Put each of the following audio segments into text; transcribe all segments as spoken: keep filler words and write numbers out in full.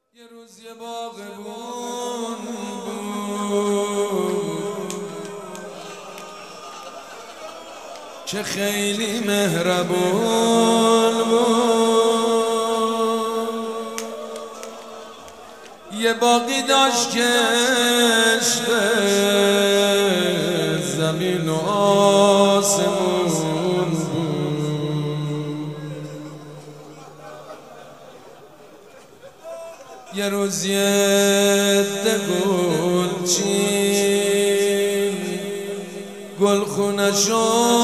یه روز یه باغبون بود که خیلی مهربون بود. یه باغی داشت که عشق زمین و آسمون بود. یه روز یه عده گلچین گلخونه‌شو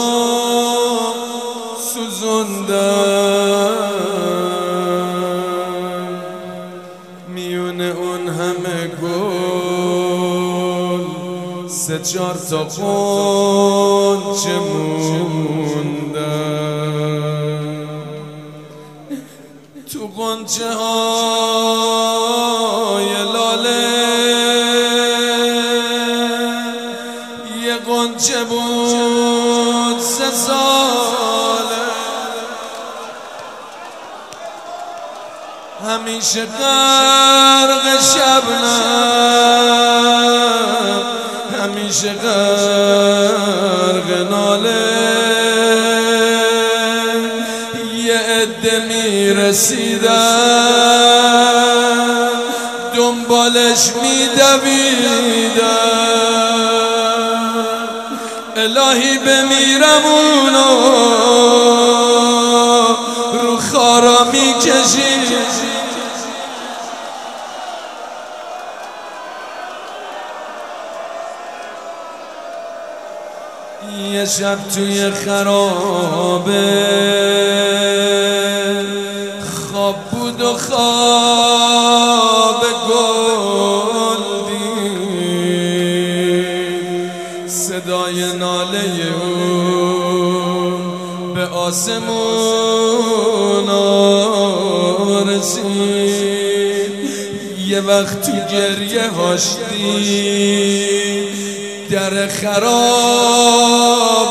سوزوندن، میونه اون همه گل سه چهار تا غنچه موندن. تو غنچه های لاله یه غنچه بود سه ساله، همیشه غرق شبنم، همیشه غرق ناله. یه عده میرسیدن دنبالش میدویدن، الهی بمیرم اونو رو خارا میکشید. یه شب توی خرابه خواب بود و خواب گل دید، صدای ناله اون به آسمون رسید. یه وقت تو گریه هاش دید در خراب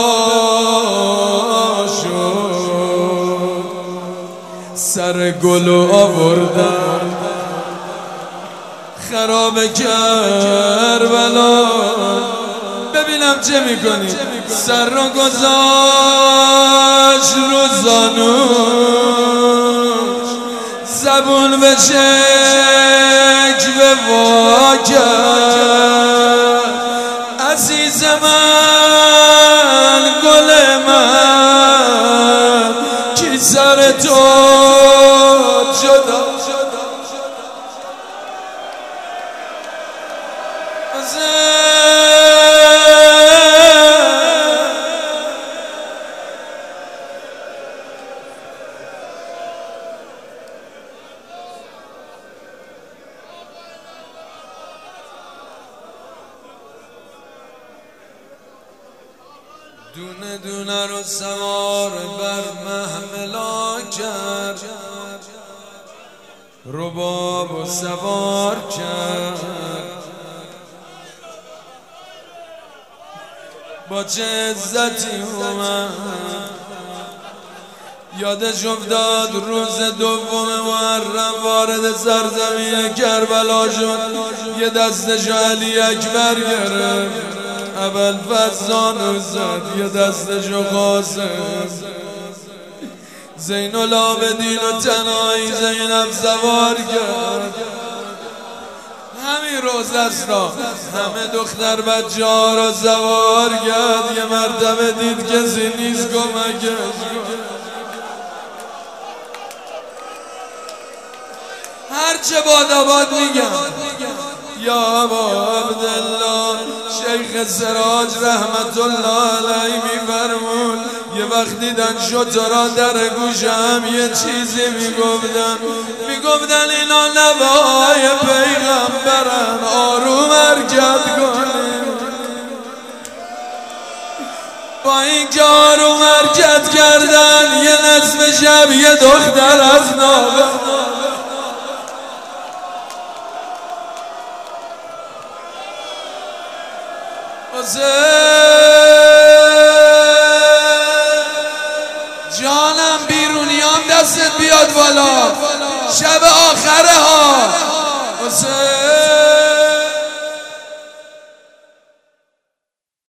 وا شد، سر گلو آوردن خراب کربلا. ببینم چه میکنی. سر رو گذاشت رو زانوش، زبون به شکوه وا کرد. عزیز من گل من کی سر تو جدا دونه دونه رو سوار بر محملا کرد، رباب و سوار کرد. با چه عزتی اومد یادش افتاد روز دوم محرم وارد سرزمین کربلا شد. یه دستش علی اکبر گرفت، ابوالفضل زد، یه دستشو قاسم، زین العابدین و تنهایی زینب سوار کرد. همین روز است را همه دختر بچه ها را سوار کرد. یه مرتبه دید کسی نیست کمکش. هرچه باداباد میگم یا ابا عبدالله شیخ سراج رحمت الله علیه میفرمون یه وقت دیدن شترا در گوشم یه چیزی میگفتن، میگفتن اینا نوای پیغمبرن، آروم حرکت کنیم. با این که آروم حرکت کردن یه نصف شب یه دختر از نابه جانم بیرونیام دستت بیاد بالا، شب آخره ها